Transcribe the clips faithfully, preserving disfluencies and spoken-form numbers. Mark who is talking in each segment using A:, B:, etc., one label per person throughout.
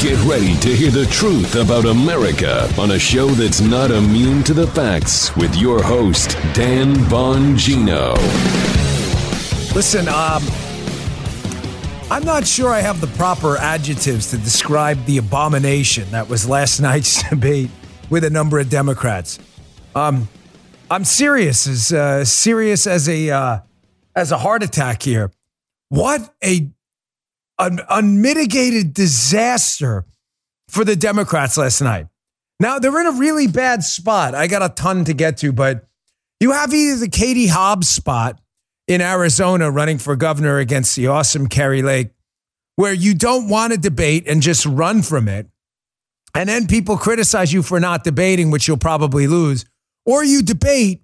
A: Get ready to hear the truth about America on a show that's not immune to the facts with your host, Dan Bongino.
B: Listen, um, I'm not sure I have the proper adjectives to describe the abomination that was last night's debate with a number of Democrats. Um, I'm serious, as uh, serious as a uh, as a heart attack here. What a an unmitigated disaster for the Democrats last night. Now, they're in a really bad spot. I got a ton to get to, but you have either the Katie Hobbs spot in Arizona running for governor against the awesome Kari Lake, where you don't want to debate and just run from it, and then people criticize you for not debating, which you'll probably lose, or you debate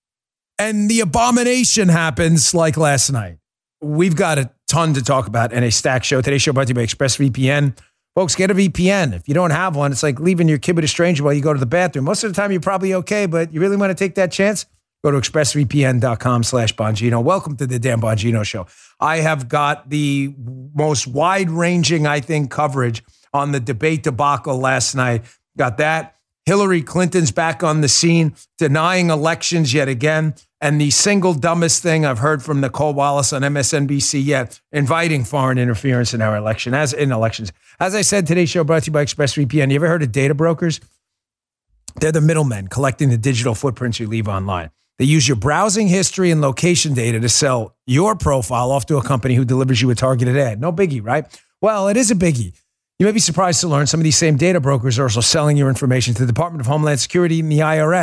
B: and the abomination happens like last night. We've got a ton to talk about in a stacked show. Today's show brought to you by ExpressVPN. Folks, get a V P N. If you don't have one, it's like leaving your kid with a stranger while you go to the bathroom. Most of the time, you're probably okay, but you really want to take that chance? Go to expressvpn.com slash Bongino. Welcome to the Dan Bongino Show. I have got the most wide-ranging, I think, coverage on the debate debacle last night. Got that. Hillary Clinton's back on the scene, denying elections yet again. And the single dumbest thing I've heard from Nicole Wallace on M S N B C yet, inviting foreign interference in our election, as in elections. As I said, today's show brought to you by ExpressVPN. You ever heard of data brokers? They're the middlemen collecting the digital footprints you leave online. They use your browsing history and location data to sell your profile off to a company who delivers you a targeted ad. No biggie, right? Well, it is a biggie. You may be surprised to learn some of these same data brokers are also selling your information to the Department of Homeland Security and the I R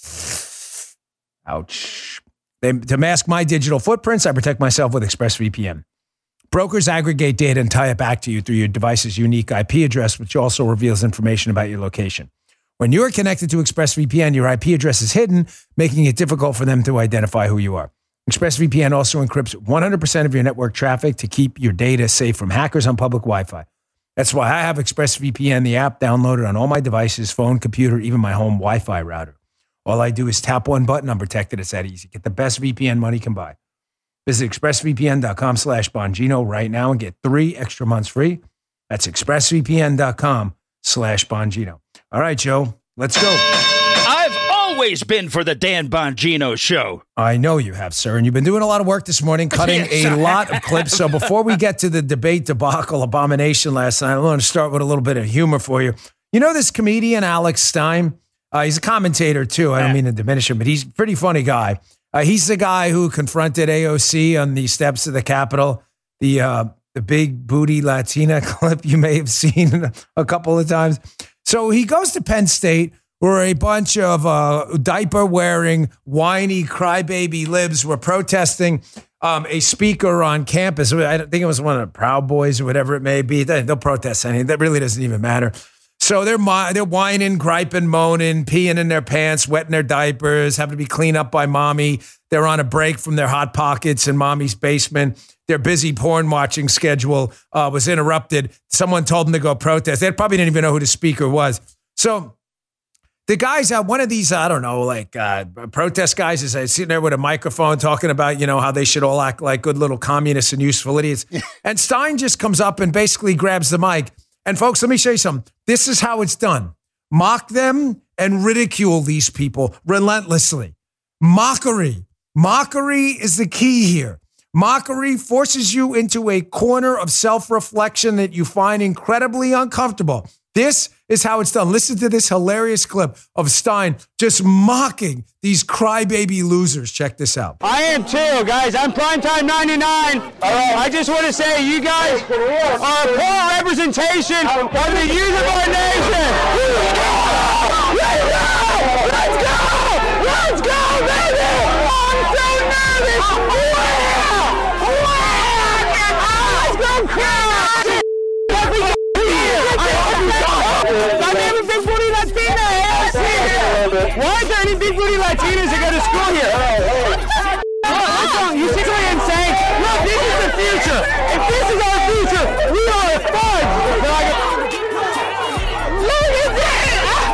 B: S. Ouch. They, to mask my digital footprints, I protect myself with ExpressVPN. Brokers aggregate data and tie it back to you through your device's unique I P address, which also reveals information about your location. When you're connected to ExpressVPN, your I P address is hidden, making it difficult for them to identify who you are. ExpressVPN also encrypts one hundred percent of your network traffic to keep your data safe from hackers on public Wi-Fi. That's why I have ExpressVPN, the app, downloaded on all my devices, phone, computer, even my home Wi-Fi router. All I do is tap one button. I'm protected. It's that easy. Get the best V P N money can buy. Visit expressvpn.com slash Bongino right now and get three extra months free. That's expressvpn.com slash Bongino. All right, Joe, let's go.
C: I've always been for the Dan Bongino Show.
B: I know you have, sir. And you've been doing a lot of work this morning, cutting a lot of clips. So before we get to the debate debacle abomination last night, I want to start with a little bit of humor for you. You know this comedian, Alex Stein? Uh, he's a commentator, too. I don't mean to diminish him, but he's a pretty funny guy. Uh, he's the guy who confronted A O C on the steps of the Capitol. The uh, the big booty Latina clip you may have seen a couple of times. So he goes to Penn State, where a bunch of uh, diaper-wearing, whiny crybaby libs were protesting um, a speaker on campus. I think it was one of the Proud Boys or whatever it may be. They'll protest anything. That really doesn't even matter. So they're they're whining, griping, moaning, peeing in their pants, wetting their diapers, having to be cleaned up by mommy. They're on a break from their Hot Pockets in mommy's basement. Their busy porn watching schedule uh, was interrupted. Someone told them to go protest. They probably didn't even know who the speaker was. So the guys out, one of these, I don't know, like uh, protest guys is uh, sitting there with a microphone talking about, you know, how they should all act like good little communists and useful idiots. And Stein just comes up and basically grabs the mic. And folks, let me show you something. This is how it's done. Mock them and ridicule these people relentlessly. Mockery. Mockery is the key here. Mockery forces you into a corner of self-reflection that you find incredibly uncomfortable. This is how it's done. Listen to this hilarious clip of Stein just mocking these crybaby losers. Check this out.
D: I am too, guys. I'm Primetime ninety-nine. Uh, I just want to say you guys are a poor representation of the youth of our nation. Let's go! Let's go! Let's go, baby! I'm so nervous! Wow! Wow! Let's go, crowd! My name is Big Booty Latina. Why is there any Big Booty Latinas that go to school here? Look, you see what I'm saying? Look, this is the future. If this is our future, we are a fudge. Look at that!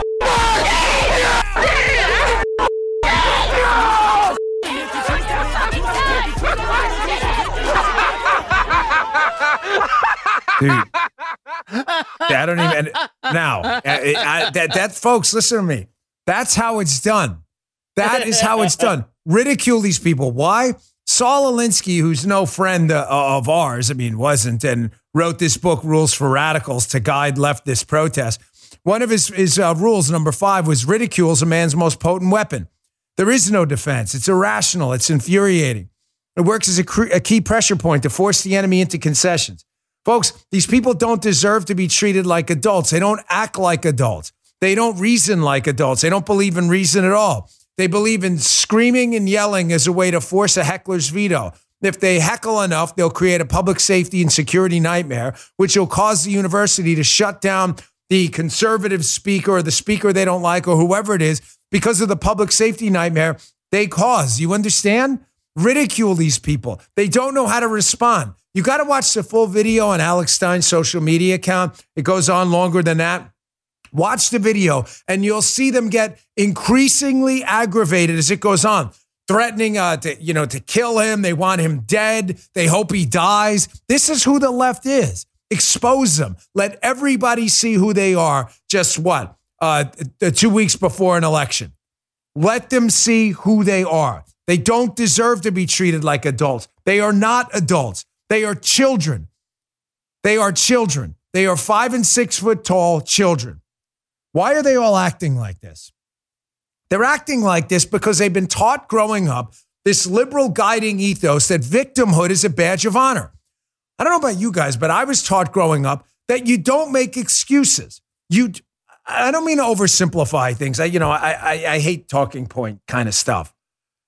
B: Dude, I don't even now. I, I, that that folks, listen to me. That's how it's done. That is how it's done. Ridicule these people. Why? Saul Alinsky, who's no friend uh, of ours, I mean, wasn't, and wrote this book, Rules for Radicals, to guide leftist protests. One of his, his uh, rules, number five, was ridicule is a man's most potent weapon. There is no defense. It's irrational. It's infuriating. It works as a, cre- a key pressure point to force the enemy into concessions. Folks, these people don't deserve to be treated like adults. They don't act like adults. They don't reason like adults. They don't believe in reason at all. They believe in screaming and yelling as a way to force a heckler's veto. If they heckle enough, they'll create a public safety and security nightmare, which will cause the university to shut down the conservative speaker or the speaker they don't like or whoever it is because of the public safety nightmare they cause. You understand? Ridicule these people. They don't know how to respond. You got to watch the full video on Alex Stein's social media account. It goes on longer than that. Watch the video and you'll see them get increasingly aggravated as it goes on, threatening uh, to, you know, to kill him. They want him dead. They hope he dies. This is who the left is. Expose them. Let everybody see who they are. Just what? Uh, the two weeks before an election. Let them see who they are. They don't deserve to be treated like adults. They are not adults. They are children. They are children. They are five and six foot tall children. Why are they all acting like this? They're acting like this because they've been taught growing up this liberal guiding ethos that victimhood is a badge of honor. I don't know about you guys, but I was taught growing up that you don't make excuses. You, I don't mean to oversimplify things. I, you know, I, I, I hate talking point kind of stuff.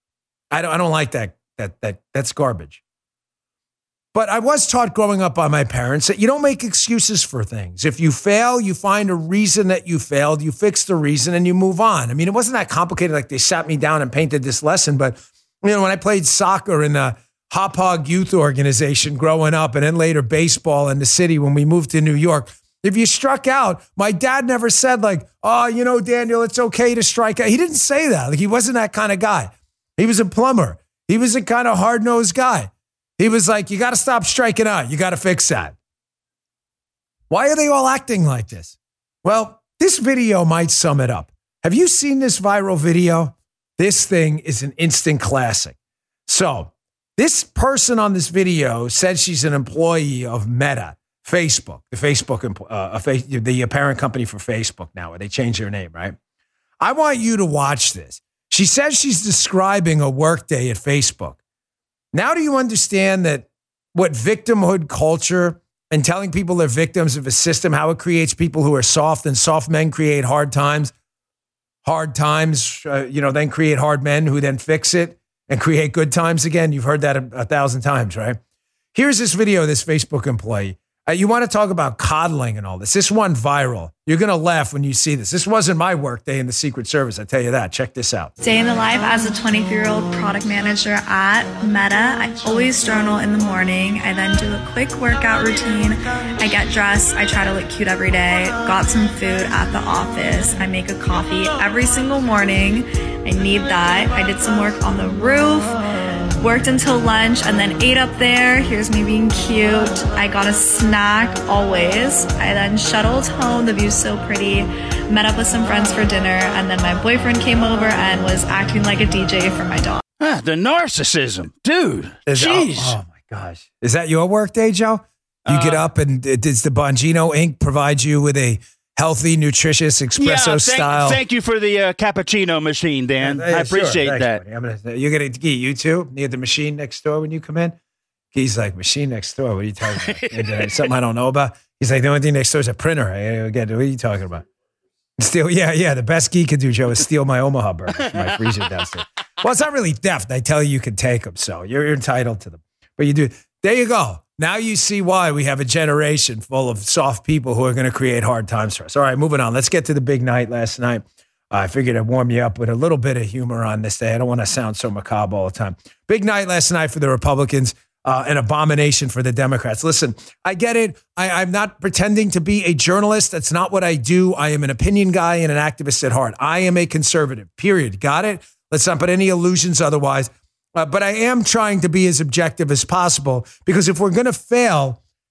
B: I don't, I don't like that. That, that, that's garbage. But I was taught growing up by my parents that you don't make excuses for things. If you fail, you find a reason that you failed, you fix the reason, and you move on. I mean, it wasn't that complicated. Like they sat me down and painted this lesson. But you know, when I played soccer in the Hop Hog Youth Organization growing up, and then later baseball in the city when we moved to New York, if you struck out, my dad never said like, "Oh, you know, Daniel, it's okay to strike out." He didn't say that. Like he wasn't that kind of guy. He was a plumber. He was a kind of hard-nosed guy. He was like, you got to stop striking out. You got to fix that. Why are they all acting like this? Well, this video might sum it up. Have you seen this viral video? This thing is an instant classic. So this person on this video said she's an employee of Meta, Facebook, the Facebook, uh, the parent company for Facebook now, where they changed their name, right? I want you to watch this. She says she's describing a workday at Facebook. Now do you understand that what victimhood culture and telling people they're victims of a system, how it creates people who are soft, and soft men create hard times, hard times, uh, you know, then create hard men who then fix it and create good times again. You've heard that a, a thousand times, right? Here's this video of this Facebook employee. Uh, you want to talk about coddling and all this. This went viral. You're going to laugh when you see this. This wasn't my work day in the Secret Service. I tell you that. Check this out.
E: Day in the life as a twenty-three-year-old product manager at Meta. I always journal in the morning. I then do a quick workout routine. I get dressed. I try to look cute every day. Got some food at the office. I make a coffee every single morning. I need that. I did some work on the roof. Worked until lunch and then ate up there. Here's me being cute. I got a snack always. I then shuttled home. The view's so pretty. Met up with some friends for dinner, and then my boyfriend came over and was acting like a D J for my dog.
C: Ah, the narcissism, dude.
B: Is,
C: Jeez.
B: Oh, oh my gosh. Is that your work day, Joe? You uh, get up and does the Bongino Incorporated provide you with a healthy, nutritious espresso
C: yeah, thank,
B: style?
C: Thank you for the uh, cappuccino machine, Dan.
B: Yeah, yeah,
C: I appreciate
B: sure.
C: that.
B: Thanks, I'm gonna, you're going to get you too near the machine next door when you come in? He's like, machine next door? What are you talking about? Something I don't know about? He's like, the only thing next door is a printer. I get, what are you talking about? Steal, yeah, yeah. The best geek could do, Joe, is steal my Omaha burgers from my freezer downstairs. Well, it's not really theft. I tell you, you can take them, so you're entitled to them. But you do. There you go. Now you see why we have a generation full of soft people who are going to create hard times for us. All right, moving on. Let's get to the big night last night. Uh, I figured I'd warm you up with a little bit of humor on this day. I don't want to sound so macabre all the time. Big night last night for the Republicans. Uh, an abomination for the Democrats. Listen, I get it. I, I'm not pretending to be a journalist. That's not what I do. I am an opinion guy and an activist at heart. I am a conservative, period. Got it? Let's not put any illusions otherwise. Uh, but I am trying to be as objective as possible, because if we're going to fail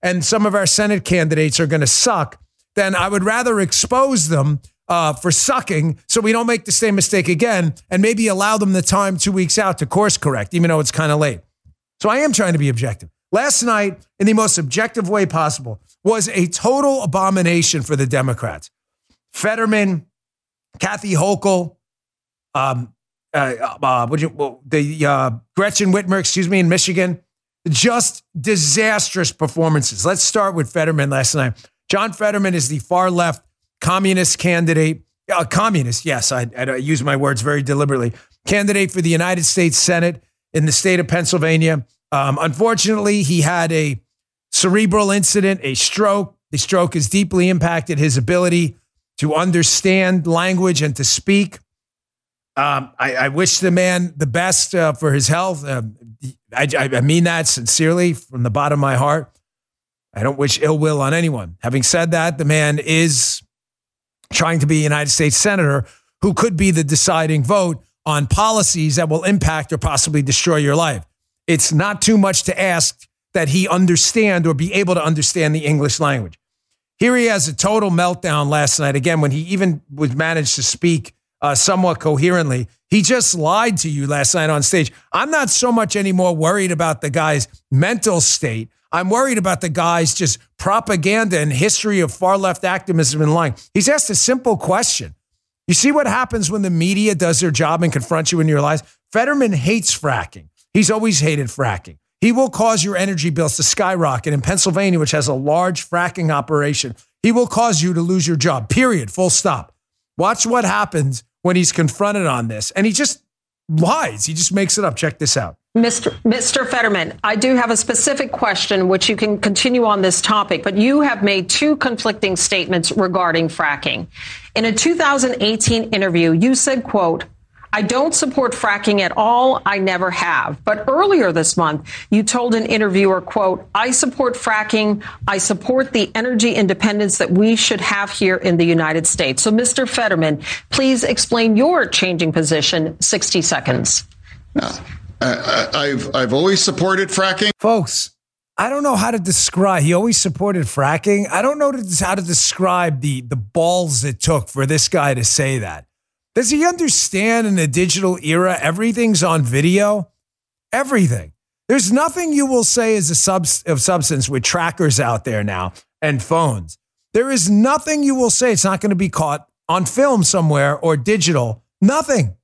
B: and some of our Senate candidates are going to suck, then I would rather expose them uh, for sucking so we don't make the same mistake again and maybe allow them the time two weeks out to course correct, even though it's kind of late. So I am trying to be objective. Last night, in the most objective way possible, was a total abomination for the Democrats. Fetterman, Kathy Hochul, um, uh, uh, would you, well, the uh, Gretchen Whitmer, excuse me, in Michigan, just disastrous performances. Let's start with Fetterman last night. John Fetterman is the far left communist candidate. Uh, communist, yes, I, I use my words very deliberately. Candidate for the United States Senate in the state of Pennsylvania. Um, unfortunately, he had a cerebral incident, a stroke. The stroke has deeply impacted his ability to understand language and to speak. Um, I, I wish the man the best uh, for his health. Uh, I, I mean that sincerely from the bottom of my heart. I don't wish ill will on anyone. Having said that, the man is trying to be a United States senator who could be the deciding vote on policies that will impact or possibly destroy your life. It's not too much to ask that he understand or be able to understand the English language. Here he has a total meltdown last night. Again, when he even would manage to speak uh, somewhat coherently, he just lied to you last night on stage. I'm not so much anymore worried about the guy's mental state. I'm worried about the guy's just propaganda and history of far left activism and lying. He's asked a simple question. You see what happens when the media does their job and confronts you in your lies? Fetterman hates fracking. He's always hated fracking. He will cause your energy bills to skyrocket. In Pennsylvania, which has a large fracking operation, he will cause you to lose your job, period, full stop. Watch what happens when he's confronted on this. And he just lies. He just makes it up. Check this out.
F: Mister Mister Fetterman, I do have a specific question, which you can continue on this topic, but you have made two conflicting statements regarding fracking. In a two thousand eighteen interview, you said, quote, "I don't support fracking at all. I never have." But earlier this month, you told an interviewer, quote, "I support fracking. I support the energy independence that we should have here in the United States." So, Mister Fetterman, please explain your changing position. sixty seconds.
G: No. I, I've I've always supported fracking.
B: Folks, I don't know how to describe. He always supported fracking. I don't know how to describe the, the balls it took for this guy to say that. Does he understand in the digital era, everything's on video? Everything. There's nothing you will say is a sub, of substance with trackers out there now and phones. There is nothing you will say. It's not going to be caught on film somewhere or digital. Nothing.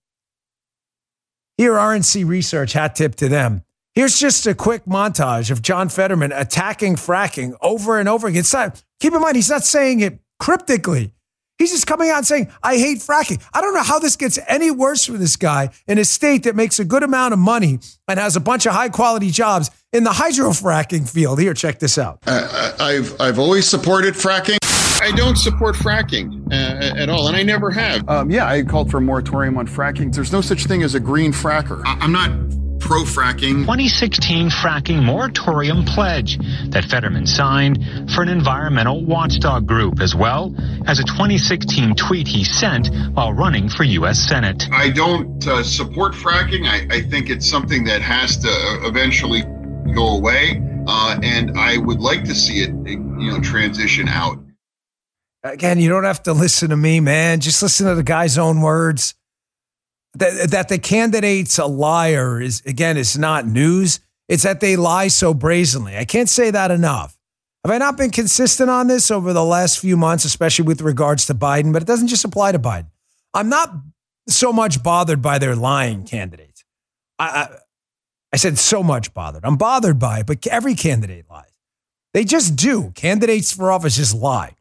B: Here, R N C Research, hat tip to them. Here's just a quick montage of John Fetterman attacking fracking over and over again. It's not, keep in mind, he's not saying it cryptically. He's just coming out and saying, I hate fracking. I don't know how this gets any worse for this guy in a state that makes a good amount of money and has a bunch of high quality jobs in the hydrofracking field. Here, check this out.
G: Uh, I've I've always supported fracking. I don't support fracking uh, at all, and I never have.
H: Um, yeah, I called for a moratorium on fracking. There's no such thing as a green fracker.
G: I- I'm not pro-fracking.
I: twenty sixteen fracking moratorium pledge that Fetterman signed for an environmental watchdog group, as well as a twenty sixteen tweet he sent while running for U S Senate.
G: I don't uh, support fracking. I, I think it's something that has to eventually go away, uh, and I would like to see it, you know, transition out.
B: Again, you don't have to listen to me, man. Just listen to the guy's own words. That, that the candidate's a liar is, again, it's not news. It's that they lie so brazenly. I can't say that enough. Have I not been consistent on this over the last few months, especially with regards to Biden? But it doesn't just apply to Biden. I'm not so much bothered by their lying candidates. I, I, I said so much bothered. I'm bothered by it, but every candidate lies. They just do. Candidates for office just lie.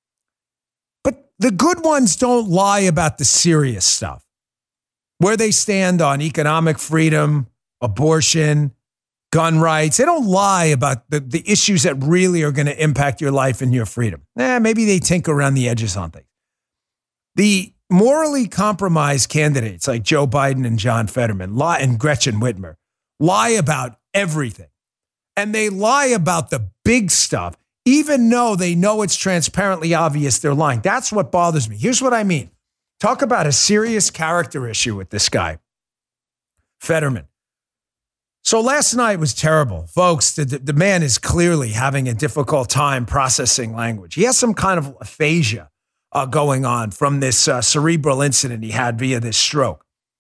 B: But the good ones don't lie about the serious stuff. Where they stand on economic freedom, abortion, gun rights. They don't lie about the, the issues that really are going to impact your life and your freedom. Eh, maybe they tinker around the edges on things. The morally compromised candidates like Joe Biden and John Fetterman lie, and Gretchen Whitmer lie about everything. And they lie about the big stuff, even though they know it's transparently obvious they're lying. That's what bothers me. Here's what I mean. Talk about a serious character issue with this guy, Fetterman. So last night was terrible. Folks, the, the man is clearly having a difficult time processing language. He has some kind of aphasia uh, going on from this uh, cerebral incident he had via this stroke.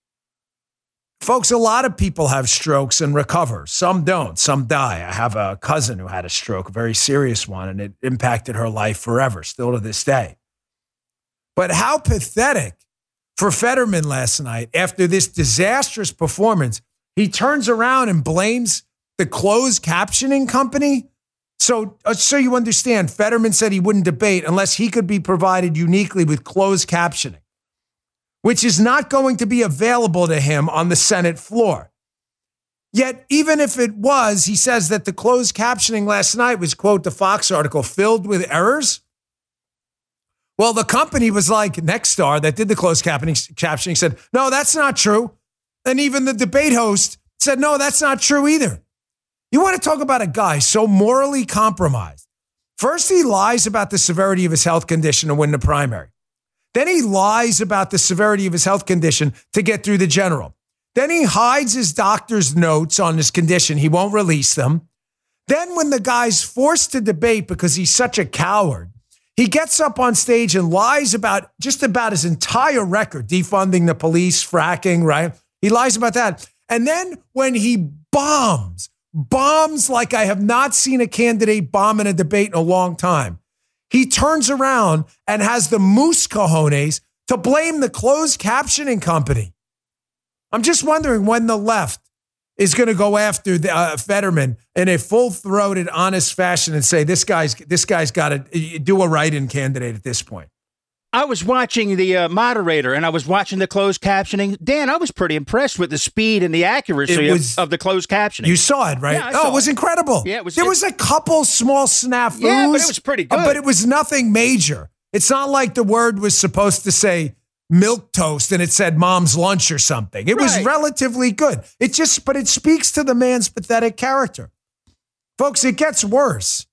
B: Folks, a lot of people have strokes and recover. Some don't. Some die. I have a cousin who had a stroke, a very serious one, and it impacted her life forever, still to this day. But how pathetic for Fetterman last night after this disastrous performance. He turns around and blames the closed captioning company. So, uh, so you understand, Fetterman said he wouldn't debate unless he could be provided uniquely with closed captioning, which is not going to be available to him on the Senate floor. Yet, even if it was, he says that the closed captioning last night was, quote, the Fox article, filled with errors. Well, the company was like Nexstar that did the closed captioning, captioning said, no, that's not true. And even the debate host said, no, that's not true either. You want to talk about a guy so morally compromised. First, he lies about the severity of his health condition to win the primary. Then he lies about the severity of his health condition to get through the general. Then he hides his doctor's notes on his condition. He won't release them. Then when the guy's forced to debate because he's such a coward, he gets up on stage and lies about just about his entire record, defunding the police, fracking, right? He lies about that. And then when he bombs, bombs like I have not seen a candidate bomb in a debate in a long time, he turns around and has the moose cojones to blame the closed captioning company. I'm just wondering when the left is going to go after the, uh, Fetterman in a full-throated, honest fashion and say, this guy's this guy's got to do a write-in candidate at this point.
C: I was watching the uh, moderator and I was watching the closed captioning. Dan, I was pretty impressed with the speed and the accuracy
B: was,
C: of, of the closed captioning.
B: You saw it, right?
C: Yeah, I
B: oh,
C: saw
B: it was
C: it.
B: incredible.
C: Yeah, it was.
B: There
C: it,
B: was a couple small snafus.
C: Yeah, but it was pretty good.
B: Uh, but it was nothing major. It's not like the word was supposed to say milk toast and it said mom's lunch or something. It right. was relatively good. It just, but it speaks to the man's pathetic character. Folks, it gets worse.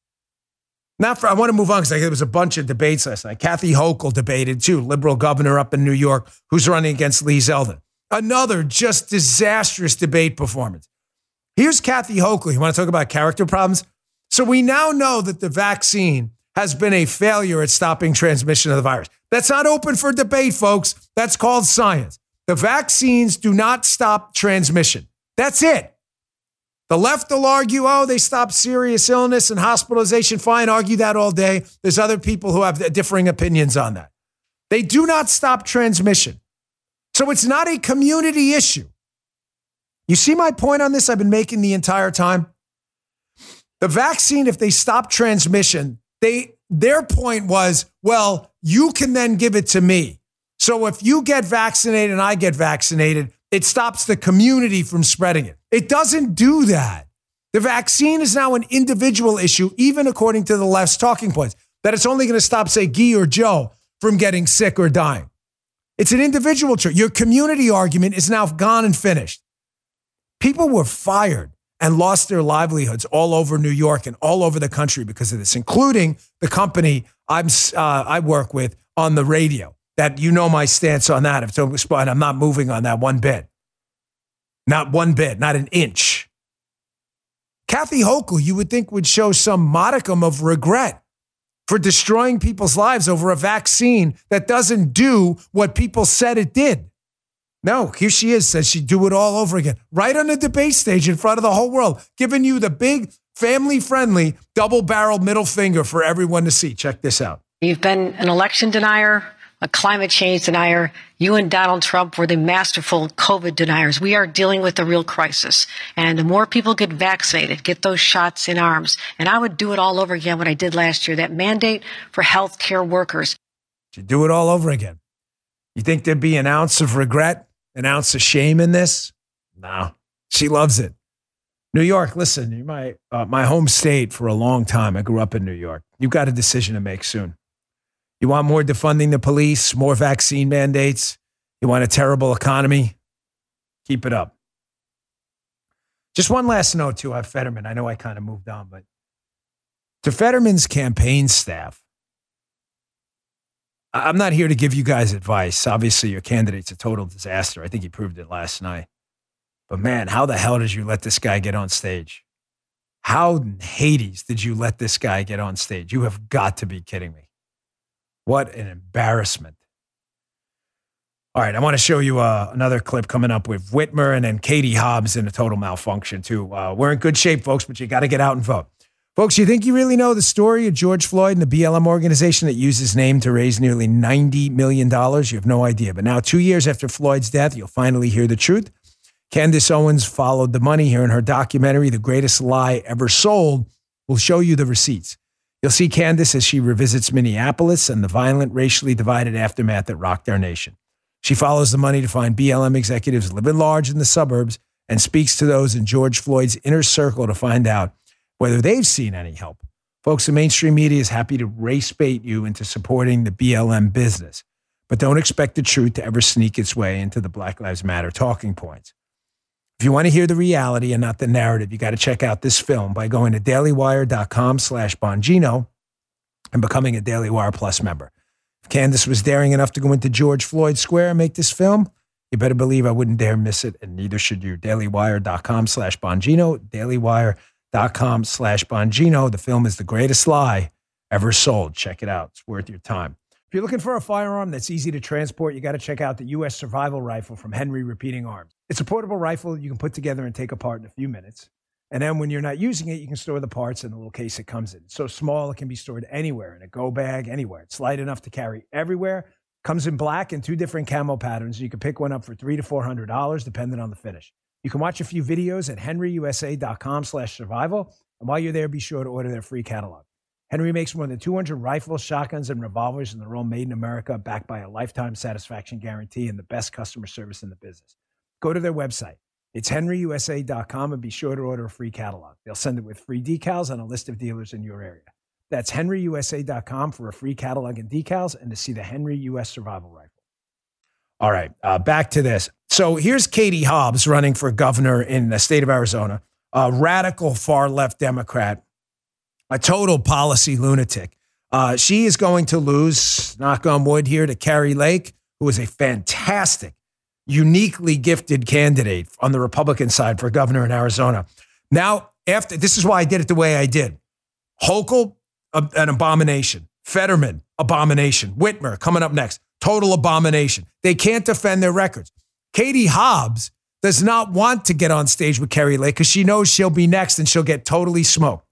B: Now, for, I want to move on because there was a bunch of debates last night. Kathy Hochul debated too, liberal governor up in New York, who's running against Lee Zeldin. Another just disastrous debate performance. Here's Kathy Hochul. You want to talk about character problems? So we now know that the vaccine has been a failure at stopping transmission of the virus. That's not open for debate, folks. That's called science. The vaccines do not stop transmission. That's it. The left will argue, oh, they stop serious illness and hospitalization. Fine, argue that all day. There's other people who have differing opinions on that. They do not stop transmission. So it's not a community issue. You see my point on this I've been making the entire time? The vaccine, if they stop transmission, they their point was, well, you can then give it to me. So if you get vaccinated and I get vaccinated, it stops the community from spreading it. It doesn't do that. The vaccine is now an individual issue, even according to the left's talking points, that it's only going to stop, say, Guy or Joe from getting sick or dying. It's an individual trait. Your community argument is now gone and finished. People were fired and lost their livelihoods all over New York and all over the country because of this, including the company I'm, uh, I work with on the radio. That you know my stance on that. If it's I'm not moving on that one bit. Not one bit, not an inch. Kathy Hochul, you would think, would show some modicum of regret for destroying people's lives over a vaccine that doesn't do what people said it did. No, here she is, says she'd do it all over again. Right on the debate stage in front of the whole world, giving you the big, family-friendly, double-barreled middle finger for everyone to see. Check this out.
J: You've been an election denier, a climate change denier. You and Donald Trump were the masterful COVID deniers. We are dealing with a real crisis. And the more people get vaccinated, get those shots in arms, and I would do it all over again what I did last year, that mandate for healthcare workers.
B: She'd do it all over again. You think there'd be an ounce of regret, an ounce of shame in this? No, she loves it. New York, listen, you're my, uh, my home state for a long time. I grew up in New York. You've got a decision to make soon. You want more defunding the police, more vaccine mandates? You want a terrible economy? Keep it up. Just one last note, too, on Fetterman. I know I kind of moved on, but to Fetterman's campaign staff, I'm not here to give you guys advice. Obviously, your candidate's a total disaster. I think he proved it last night. But man, how the hell did you let this guy get on stage? How in Hades did you let this guy get on stage? You have got to be kidding me. What an embarrassment. All right, I want to show you uh, another clip coming up with Whitmer and then Katie Hobbs in a total malfunction, too. Uh, we're in good shape, folks, but you got to get out and vote. Folks, you think you really know the story of George Floyd and the B L M organization that used his name to raise nearly ninety million dollars? You have no idea. But now, two years after Floyd's death, you'll finally hear the truth. Candace Owens followed the money here in her documentary, The Greatest Lie Ever Sold. We'll show you the receipts. You'll see Candace as she revisits Minneapolis and the violent, racially divided aftermath that rocked our nation. She follows the money to find B L M executives living large in the suburbs and speaks to those in George Floyd's inner circle to find out whether they've seen any help. Folks, the mainstream media is happy to race bait you into supporting the B L M business, but don't expect the truth to ever sneak its way into the Black Lives Matter talking points. If you want to hear the reality and not the narrative, you got to check out this film by going to dailywire.com slash Bongino and becoming a Daily Wire Plus member. If Candace was daring enough to go into George Floyd Square and make this film, you better believe I wouldn't dare miss it, and neither should you. dailywire.com slash Bongino, dailywire.com slash Bongino. The film is The Greatest Lie Ever Sold. Check it out. It's worth your time. If you're looking for a firearm that's easy to transport, you got to check out the U S Survival Rifle from Henry Repeating Arms. It's a portable rifle you can put together and take apart in a few minutes. And then when you're not using it, you can store the parts in the little case it comes in. It's so small, it can be stored anywhere, in a go bag, anywhere. It's light enough to carry everywhere. Comes in black and two different camo patterns. You can pick one up for three to four hundred dollars, depending on the finish. You can watch a few videos at henryusa.com slash survival. And while you're there, be sure to order their free catalog. Henry makes more than two hundred rifles, shotguns, and revolvers, and they're all made in America, backed by a lifetime satisfaction guarantee and the best customer service in the business. Go to their website. It's henry u s a dot com, and be sure to order a free catalog. They'll send it with free decals and a list of dealers in your area. That's henry u s a dot com for a free catalog and decals and to see the Henry U S Survival Rifle. All right, uh, back to this. So here's Katie Hobbs running for governor in the state of Arizona, a radical far-left Democrat, a total policy lunatic. Uh, she is going to lose, knock on wood here, to Kari Lake, who is a fantastic, uniquely gifted candidate on the Republican side for governor in Arizona. Now, after this is why I did it the way I did. Hochul, a, an abomination. Fetterman, abomination. Whitmer, coming up next, total abomination. They can't defend their records. Katie Hobbs does not want to get on stage with Kari Lake because she knows she'll be next and she'll get totally smoked.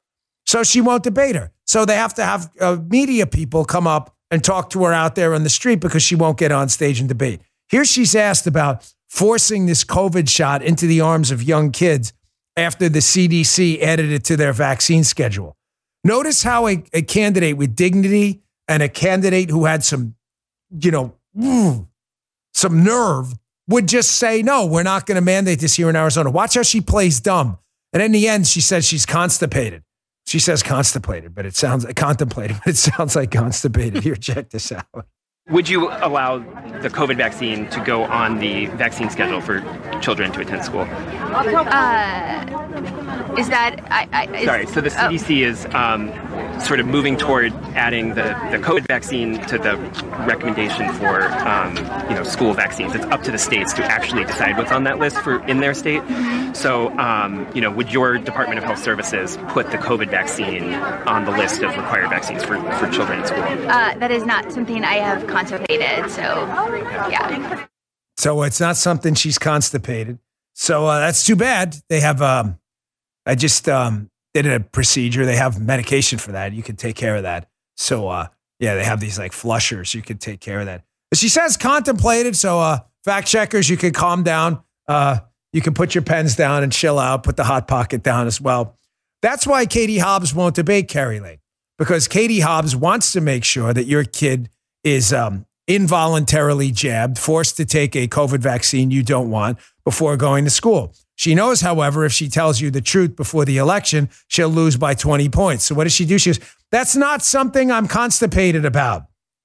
B: So she won't debate her. So they have to have uh, media people come up and talk to her out there on the street because she won't get on stage and debate. Here she's asked about forcing this COVID shot into the arms of young kids after the C D C added it to their vaccine schedule. Notice how a, a candidate with dignity and a candidate who had some, you know, some nerve would just say, no, we're not going to mandate this here in Arizona. Watch how she plays dumb. And in the end, she says she's constipated. She says constipated, but it sounds like contemplated, but it sounds like constipated. Here, check this out.
K: Would you allow the COVID vaccine to go on the vaccine schedule for children to attend school?
L: Uh, is that... I, I, is,
K: Sorry, so the C D C oh. is um, sort of moving toward adding the, the COVID vaccine to the recommendation for um, you know, school vaccines. It's up to the states to actually decide what's on that list for in their state. Mm-hmm. So, um, you know, would your Department of Health Services put the COVID vaccine on the list of required vaccines for, for children in school?
L: Uh, that is not something I have contemplated, so yeah.
B: So it's not something she's constipated. So uh, that's too bad. They have, um, I just um, did a procedure. They have medication for that. You can take care of that. So uh, yeah, they have these like flushers. You can take care of that. But she says contemplated. So uh, fact checkers, you can calm down. Uh, you can put your pens down and chill out. Put the hot pocket down as well. That's why Katie Hobbs won't debate Kari Lake, because Katie Hobbs wants to make sure that your kid is um, involuntarily jabbed, forced to take a COVID vaccine you don't want before going to school. She knows, however, if she tells you the truth before the election, she'll lose by twenty points. So what does she do? She goes, that's not something I'm constipated about.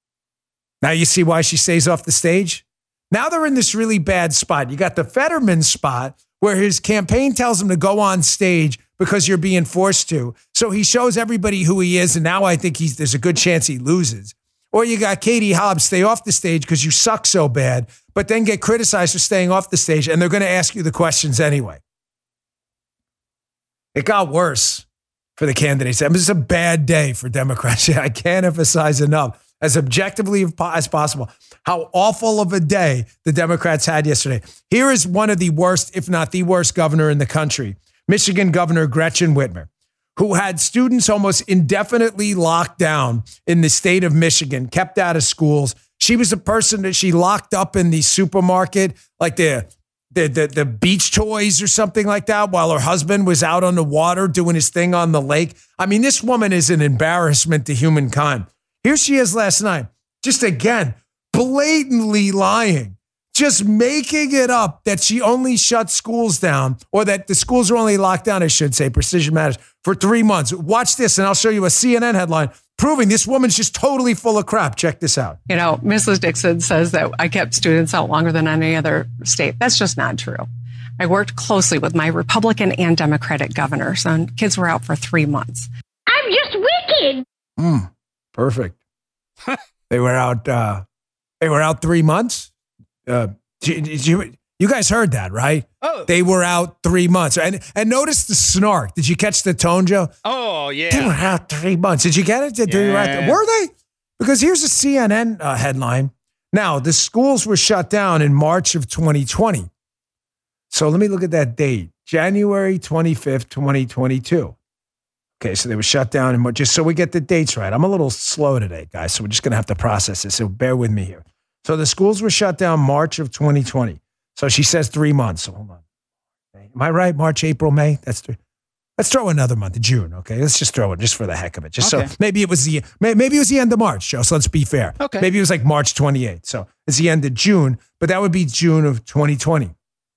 B: Now you see why she stays off the stage? Now they're in this really bad spot. You got the Fetterman spot where his campaign tells him to go on stage because you're being forced to. So he shows everybody who he is, and now I think he's there's a good chance he loses. Or you got Katie Hobbs, stay off the stage because you suck so bad, but then get criticized for staying off the stage, and they're going to ask you the questions anyway. It got worse for the candidates. It was a bad day for Democrats. I can't emphasize enough, as objectively as possible, how awful of a day the Democrats had yesterday. Here is one of the worst, if not the worst, governor in the country, Michigan Governor Gretchen Whitmer, who had students almost indefinitely locked down in the state of Michigan, kept out of schools. She was a person that she locked up in the supermarket, like the, the, the, the beach toys or something like that, while her husband was out on the water doing his thing on the lake. I mean, this woman is an embarrassment to humankind. Here she is last night, just again, blatantly lying, just making it up that she only shut schools down, or that the schools are only locked down, I should say, Precision Matters, for three months. Watch this, and I'll show you a C N N headline proving this woman's just totally full of crap. Check this out.
M: You know, Missus Dixon says that I kept students out longer than any other state. That's just not true. I worked closely with my Republican and Democratic governors, and kids were out for three months.
N: I'm just wicked.
B: Hmm. Perfect. They were out. Uh, they were out three months. Uh, did you, you guys heard that, right?
C: Oh,
B: they were out three months. And and notice the snark. Did you catch the tone, Joe?
C: Oh yeah.
B: They were out three months. Did you get it? Did
C: yeah.
B: they were, out, were they? Because here's a C N N uh, headline. Now the schools were shut down in March of twenty twenty. So let me look at that date, January twenty-fifth, twenty twenty-two. Okay, so they were shut down, and just so we get the dates right. I'm a little slow today, guys, so we're just going to have to process this, so bear with me here. So the schools were shut down March of twenty twenty. So she says three months. So hold on. Am I right? March, April, May? That's three. Let's throw another month, June, okay? Let's just throw it just for the heck of it. Just okay. So maybe it was the maybe it was the end of March, Joe, so let's be fair.
C: Okay.
B: Maybe it was like March twenty-eighth. So it's the end of June, but that would be June of twenty twenty.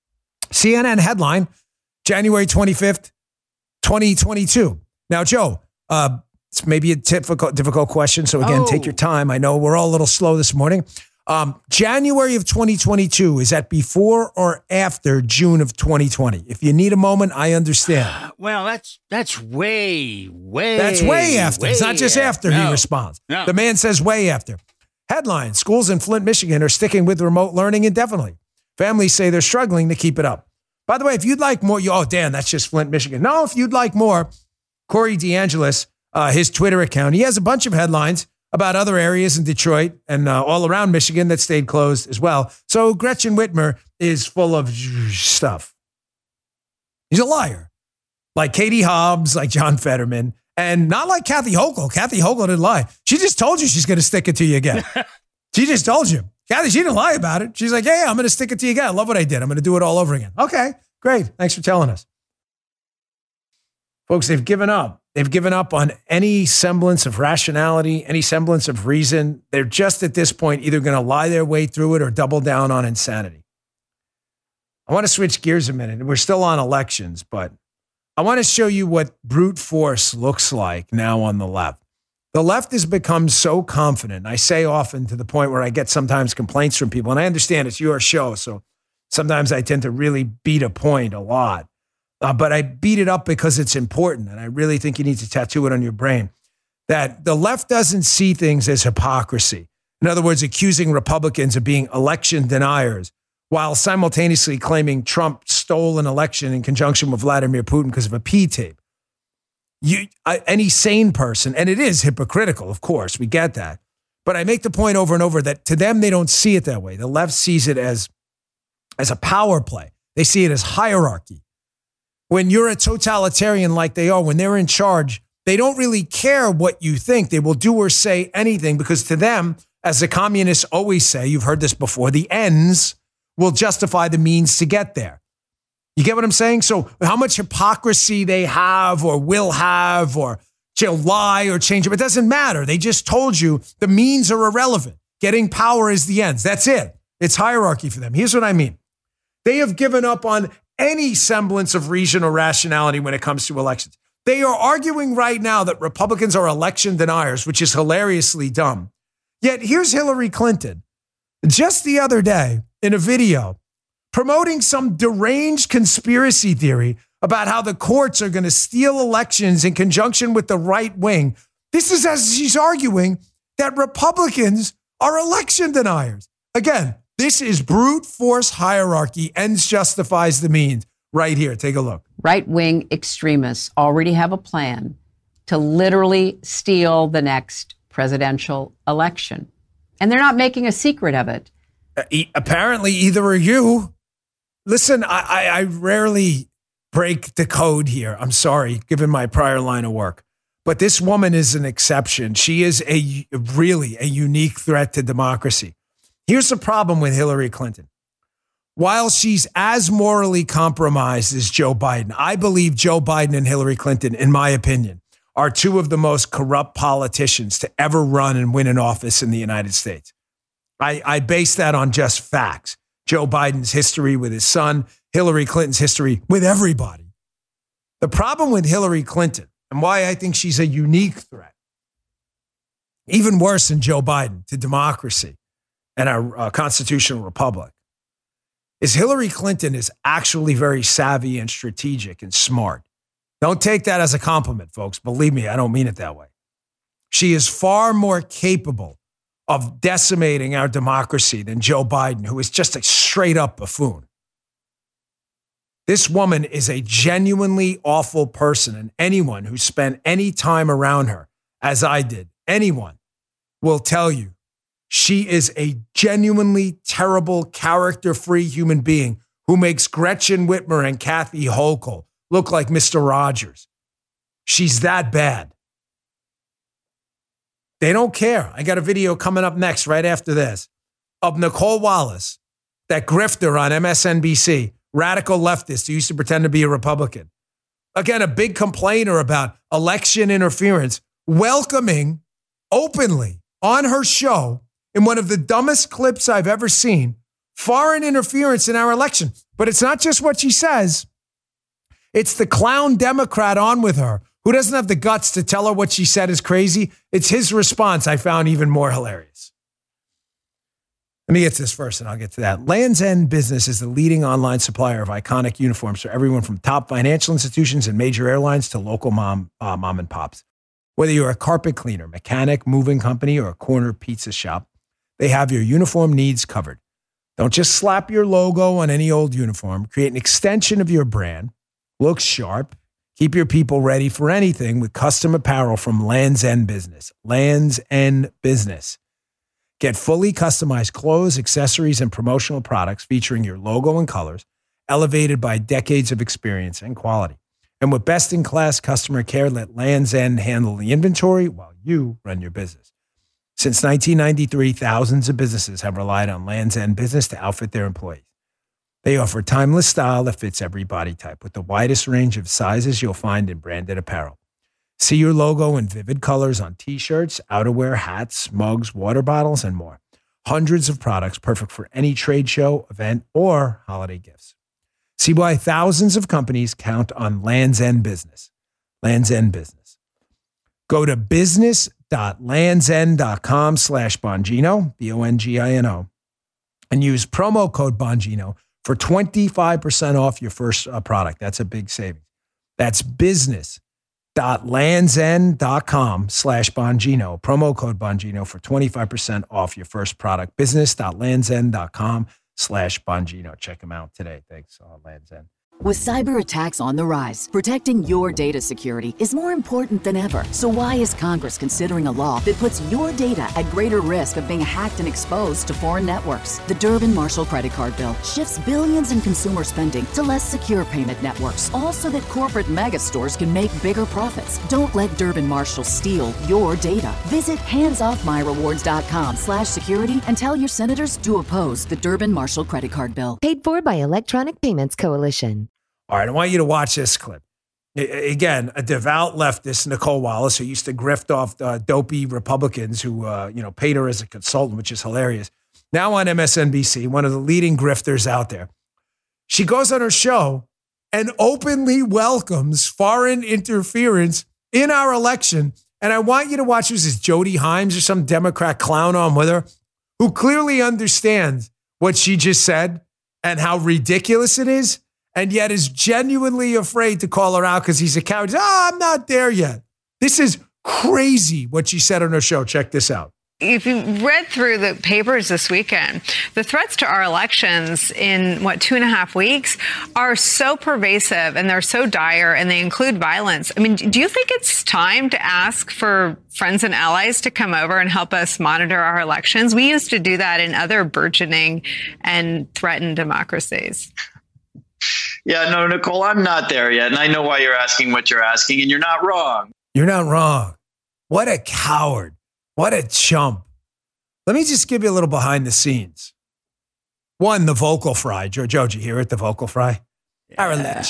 B: C N N headline, January twenty-fifth, twenty twenty-two. Now, Joe, uh, it's maybe a difficult, difficult question. So again, oh. take your time. I know we're all a little slow this morning. Um, January of twenty twenty-two, is that before or after June of twenty twenty? If you need a moment, I understand.
C: Well, that's that's way, way.
B: That's way after.
C: Way
B: it's not just after,
C: after.
B: he
C: No.
B: responds.
C: No.
B: The man says way after. Headline, schools in Flint, Michigan are sticking with remote learning indefinitely. Families say they're struggling to keep it up. By the way, if you'd like more, you, oh, Dan, that's just Flint, Michigan. No, if you'd like more, Corey DeAngelis, uh, his Twitter account, he has a bunch of headlines about other areas in Detroit and uh, all around Michigan that stayed closed as well. So Gretchen Whitmer is full of stuff. He's a liar. Like Katie Hobbs, like John Fetterman, and not like Kathy Hochul. Kathy Hochul didn't lie. She just told you she's going to stick it to you again. She just told you. Kathy, she didn't lie about it. She's like, hey, I'm going to stick it to you again. I love what I did. I'm going to do it all over again. Okay, great. Thanks for telling us. Folks, they've given up. They've given up on any semblance of rationality, any semblance of reason. They're just at this point either going to lie their way through it or double down on insanity. I want to switch gears a minute. We're still on elections, but I want to show you what brute force looks like now on the left. The left has become so confident. I say often to the point where I get sometimes complaints from people, and I understand it's your show, so sometimes I tend to really beat a point a lot. Uh, but I beat it up because it's important, and I really think you need to tattoo it on your brain, that the left doesn't see things as hypocrisy. In other words, accusing Republicans of being election deniers while simultaneously claiming Trump stole an election in conjunction with Vladimir Putin because of a P-tape. You, I, any sane person, and it is hypocritical, of course, we get that. But I make the point over and over that to them, they don't see it that way. The left sees it as, as a power play. They see it as hierarchy. When you're a totalitarian like they are, when they're in charge, they don't really care what you think. They will do or say anything because to them, as the communists always say, you've heard this before, the ends will justify the means to get there. You get what I'm saying? So how much hypocrisy they have or will have or they'll lie or change it, it doesn't matter. They just told you the means are irrelevant. Getting power is the ends. That's it. It's hierarchy for them. Here's what I mean. They have given up on any semblance of reason or rationality when it comes to elections. They are arguing right now that Republicans are election deniers, which is hilariously dumb. Yet here's Hillary Clinton just the other day in a video promoting some deranged conspiracy theory about how the courts are going to steal elections in conjunction with the right wing. This is as she's arguing that Republicans are election deniers. Again, This is brute force hierarchy. Ends justifies the means. Right here. Take a look.
O: Right-wing extremists already have a plan to literally steal the next presidential election. And they're not making a secret of it.
B: Uh, e- apparently, either are you. Listen, I, I, I rarely break the code here. I'm sorry, given my prior line of work. But this woman is an exception. She is a really a unique threat to democracy. Here's the problem with Hillary Clinton. While she's as morally compromised as Joe Biden, I believe Joe Biden and Hillary Clinton, in my opinion, are two of the most corrupt politicians to ever run and win an office in the United States. I, I base that on just facts. Joe Biden's history with his son, Hillary Clinton's history with everybody. The problem with Hillary Clinton, and why I think she's a unique threat, even worse than Joe Biden, to democracy and our uh, constitutional republic, is Hillary Clinton is actually very savvy and strategic and smart. Don't take that as a compliment, folks. Believe me, I don't mean it that way. She is far more capable of decimating our democracy than Joe Biden, who is just a straight up buffoon. This woman is a genuinely awful person, and anyone who spent any time around her, as I did, anyone will tell you she is a genuinely terrible, character-free human being who makes Gretchen Whitmer and Kathy Hochul look like Mister Rogers. She's that bad. They don't care. I got a video coming up next, right after this, of Nicole Wallace, that grifter on M S N B C, radical leftist who used to pretend to be a Republican. Again, a big complainer about election interference, welcoming openly on her show, in one of the dumbest clips I've ever seen, foreign interference in our election. But it's not just what she says. It's the clown Democrat on with her who doesn't have the guts to tell her what she said is crazy. It's his response I found even more hilarious. Let me get to this first, and I'll get to that. Land's End Business is the leading online supplier of iconic uniforms for everyone from top financial institutions and major airlines to local mom, uh, mom and pops. Whether you're a carpet cleaner, mechanic, moving company, or a corner pizza shop, they have your uniform needs covered. Don't just slap your logo on any old uniform. Create an extension of your brand. Look sharp. Keep your people ready for anything with custom apparel from Land's End Business. Land's End Business. Get fully customized clothes, accessories, and promotional products featuring your logo and colors, elevated by decades of experience and quality. And with best-in-class customer care, let Land's End handle the inventory while you run your business. Since nineteen ninety-three, thousands of businesses have relied on Land's End Business to outfit their employees. They offer timeless style that fits every body type with the widest range of sizes you'll find in branded apparel. See your logo in vivid colors on t-shirts, outerwear, hats, mugs, water bottles, and more. Hundreds of products perfect for any trade show, event, or holiday gifts. See why thousands of companies count on Land's End Business. Land's End Business. Go to business.landsend.com slash Bongino, B O N G I N O, and use promo code Bongino for twenty-five percent off your first uh, product. That's a big savings. That's business.landsend.com slash Bongino, promo code Bongino for twenty-five percent off your first product. Business.landsend.com slash Bongino. Check them out today. Thanks, uh, Land's End.
P: With cyber attacks on the rise, protecting your data security is more important than ever. So why is Congress considering a law that puts your data at greater risk of being hacked and exposed to foreign networks? The Durbin-Marshall credit card bill shifts billions in consumer spending to less secure payment networks, all so that corporate mega stores can make bigger profits. Don't let Durbin-Marshall steal your data. Visit handsoffmyrewards.com slash security and tell your senators to oppose the Durbin-Marshall credit card bill.
Q: Paid for by Electronic Payments Coalition.
B: All right, I want you to watch this clip. I, again, a devout leftist, Nicole Wallace, who used to grift off uh, dopey Republicans who, uh, you know, paid her as a consultant, which is hilarious. Now on M S N B C, one of the leading grifters out there. She goes on her show and openly welcomes foreign interference in our election. And I want you to watch, who's this, Jody Himes or some Democrat clown on with her, who clearly understands what she just said and how ridiculous it is, and yet is genuinely afraid to call her out because he's a coward. Oh, I'm not there yet. This is crazy what she said on her show. Check this out.
R: If you read through the papers this weekend, the threats to our elections in, what, two and a half weeks are so pervasive and they're so dire and they include violence. I mean, do you think it's time to ask for friends and allies to come over and help us monitor our elections? We used to do that in other burgeoning and threatened democracies.
S: Yeah, no, Nicole, I'm not there yet. And I know why you're asking what you're asking, and you're not wrong.
B: You're not wrong. What a coward. What a chump. Let me just give you a little behind the scenes. One, the vocal fry. Joe, Joe, did you hear it? The vocal fry? Yeah.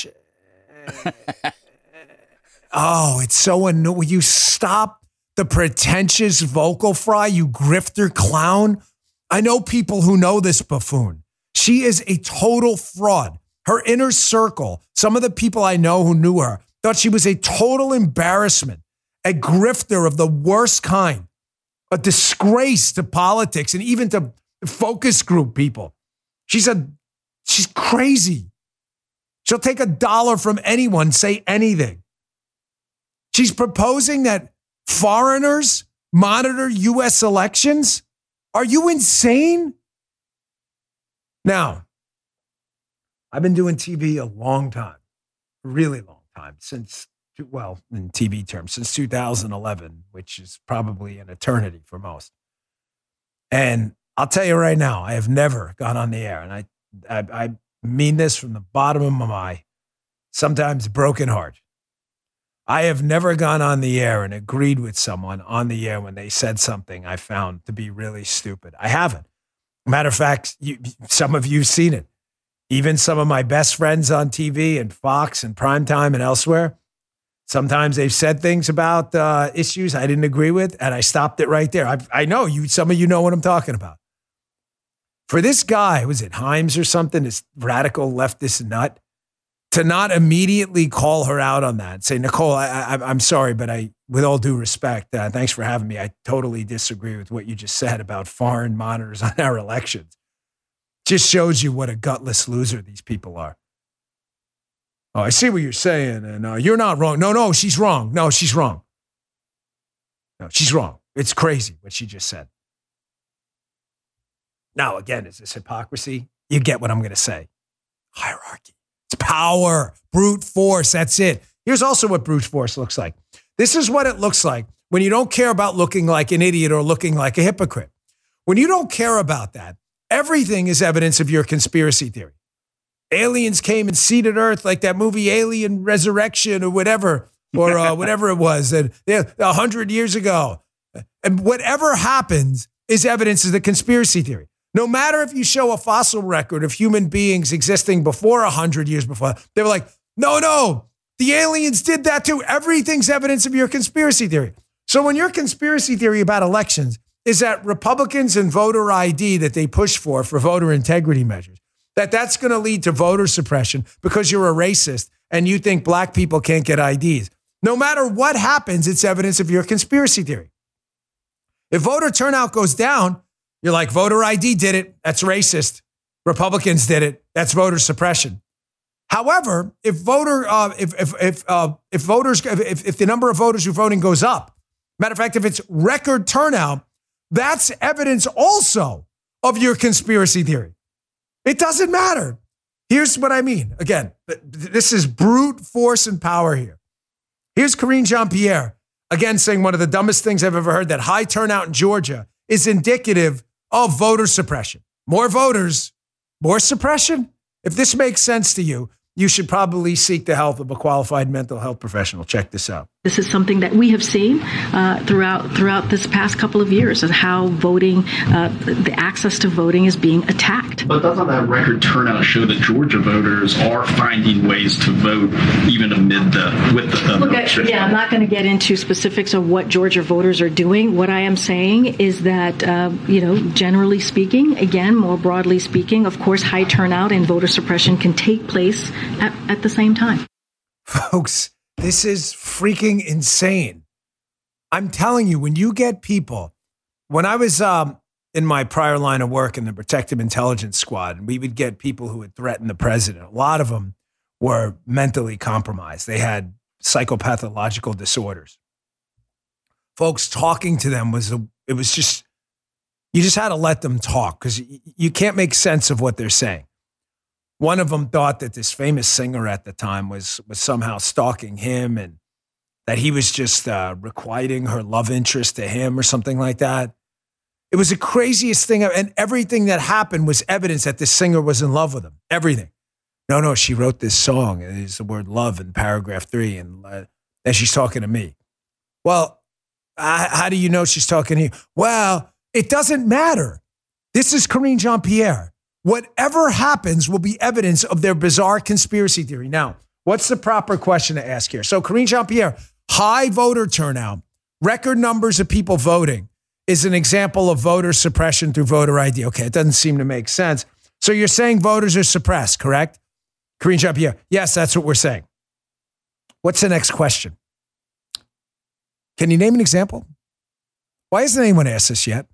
B: Oh, it's so annoying. Will you stop the pretentious vocal fry, you grifter clown? I know people who know this buffoon. She is a total fraud. Her inner circle, some of the people I know who knew her, thought she was a total embarrassment, a grifter of the worst kind. A disgrace to politics and even to focus group people. She's a, she's crazy. She'll take a dollar from anyone, say anything. She's proposing that foreigners monitor U S elections. Are you insane? Now, I've been doing T V a long time, a really long time, since well, in T V terms, since two thousand eleven, which is probably an eternity for most. And I'll tell you right now, I have never gone on the air, and I, I, I mean this from the bottom of my sometimes broken heart. I have never gone on the air and agreed with someone on the air when they said something I found to be really stupid. I haven't. Matter of fact, you, some of you have seen it. Even some of my best friends on T V and Fox and Primetime and elsewhere, sometimes they've said things about uh, issues I didn't agree with, and I stopped it right there. I, I know you. Some of you know what I'm talking about. For this guy, was it Himes or something, this radical leftist nut, to not immediately call her out on that and say, Nicole, I, I, I'm sorry, but I, with all due respect, uh, thanks for having me. I totally disagree with what you just said about foreign monitors on our elections. Just shows you what a gutless loser these people are. Oh, I see what you're saying, and uh, you're not wrong. No, no, she's wrong. No, she's wrong. No, she's wrong. It's crazy what she just said. Now, again, is this hypocrisy? You get what I'm going to say. Hierarchy. It's power, brute force. That's it. Here's also what brute force looks like. This is what it looks like when you don't care about looking like an idiot or looking like a hypocrite. When you don't care about that, everything is evidence of your conspiracy theory. Aliens came and seeded Earth, like that movie Alien Resurrection or whatever, or uh, whatever it was, and a hundred years ago. And whatever happens is evidence of the conspiracy theory. No matter if you show a fossil record of human beings existing before a hundred years before, they were like, no, no, the aliens did that too. Everything's evidence of your conspiracy theory. So when your conspiracy theory about elections is that Republicans and voter I D that they push for, for voter integrity measures, that that's going to lead to voter suppression because you're a racist and you think black people can't get I Ds. No matter what happens, it's evidence of your conspiracy theory. If voter turnout goes down, you're like, voter I D did it. That's racist. Republicans did it. That's voter suppression. However, if voter, uh, if if if uh, if voters, if if the number of voters who are voting goes up, matter of fact, if it's record turnout, that's evidence also of your conspiracy theory. It doesn't matter. Here's what I mean. Again, this is brute force and power here. Here's Karine Jean-Pierre, again, saying one of the dumbest things I've ever heard, that high turnout in Georgia is indicative of voter suppression. More voters, more suppression. If this makes sense to you, you should probably seek the help of a qualified mental health professional. Check this out.
T: This is something that we have seen uh, throughout throughout this past couple of years, of how voting, uh, the access to voting is being attacked.
U: But doesn't that record turnout show that Georgia voters are finding ways to vote even amid the with the? Uh,
T: Look, I, yeah, I'm not going to get into specifics of what Georgia voters are doing. What I am saying is that, uh, you know, generally speaking, again, more broadly speaking, of course, high turnout and voter suppression can take place at, at the same time.
B: Folks, this is freaking insane. I'm telling you, when you get people, when I was um, in my prior line of work in the Protective Intelligence Squad, and we would get people who would threaten the president, a lot of them were mentally compromised. They had psychopathological disorders. Folks, talking to them was, a, it was just You just had to let them talk because you can't make sense of what they're saying. One of them thought that this famous singer at the time was was somehow stalking him and that he was just uh, requiting her love interest to him or something like that. It was the craziest thing. And everything that happened was evidence that this singer was in love with him. Everything. No, no, she wrote this song. And there's the word love in paragraph three. And, uh, and she's talking to me. Well, uh, how do you know she's talking to you? Well, it doesn't matter. This is Karine Jean-Pierre. Whatever happens will be evidence of their bizarre conspiracy theory. Now, what's the proper question to ask here? So Karine Jean-Pierre, high voter turnout, record numbers of people voting is an example of voter suppression through voter I D. Okay, it doesn't seem to make sense. So you're saying voters are suppressed, correct? Karine Jean-Pierre, yes, that's what we're saying. What's the next question? Can you name an example? Why hasn't anyone asked this yet?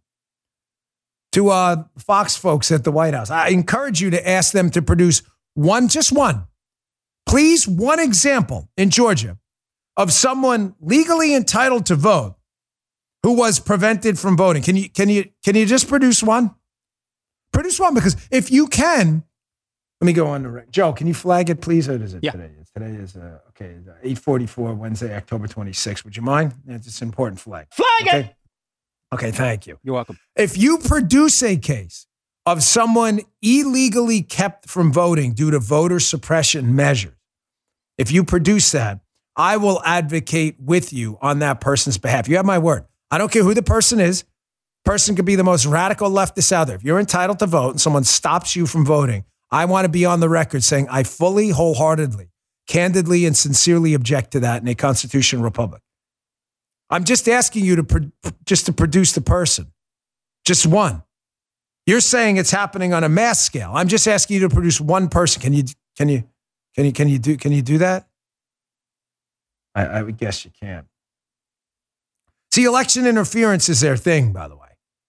B: To uh, Fox folks at the White House, I encourage you to ask them to produce one, just one, please, one example in Georgia of someone legally entitled to vote who was prevented from voting. Can you can you can you just produce one? Produce one, because if you can, let me go on the record. Joe, can you flag it, please? What is it
C: yeah.
B: today? Today is uh, okay, eight forty-four, Wednesday, October twenty-sixth. Would you mind? It's an important flag.
C: Flag
B: okay?
C: it.
B: Okay, thank you.
C: You're welcome.
B: If you produce a case of someone illegally kept from voting due to voter suppression measures, if you produce that, I will advocate with you on that person's behalf. You have my word. I don't care who the person is. Person could be the most radical leftist out there. If you're entitled to vote and someone stops you from voting, I want to be on the record saying I fully, wholeheartedly, candidly, and sincerely object to that in a constitutional republic. I'm just asking you to pro- just to produce the person, just one. You're saying it's happening on a mass scale. I'm just asking you to produce one person. Can you can you can you can you do can you do that? I, I would guess you can. See, election interference is their thing, by the way.